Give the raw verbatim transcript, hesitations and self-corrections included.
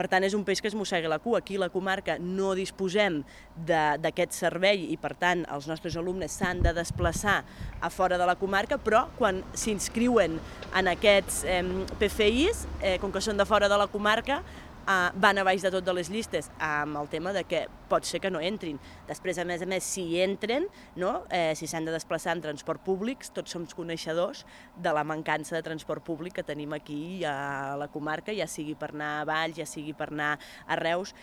Per tant, és un peix que es mossega la cua. Aquí a la comarca no disposem d'aquest servei i, per tant, els nostres alumnes s'han de desplaçar a fora de la comarca, però quan s'inscriuen en aquests eh, P F Is, eh, com que són de fora de la comarca, Uh, van a baix de tot de les llistes amb el tema de que pot ser que no entrin. Després, a més a més, si entren, no? eh, si s'han de desplaçar en transport públic, tots som coneixedors de la mancança de transport públic que tenim aquí a la comarca, ja sigui per anar a Valls, ja sigui per anar a Reus,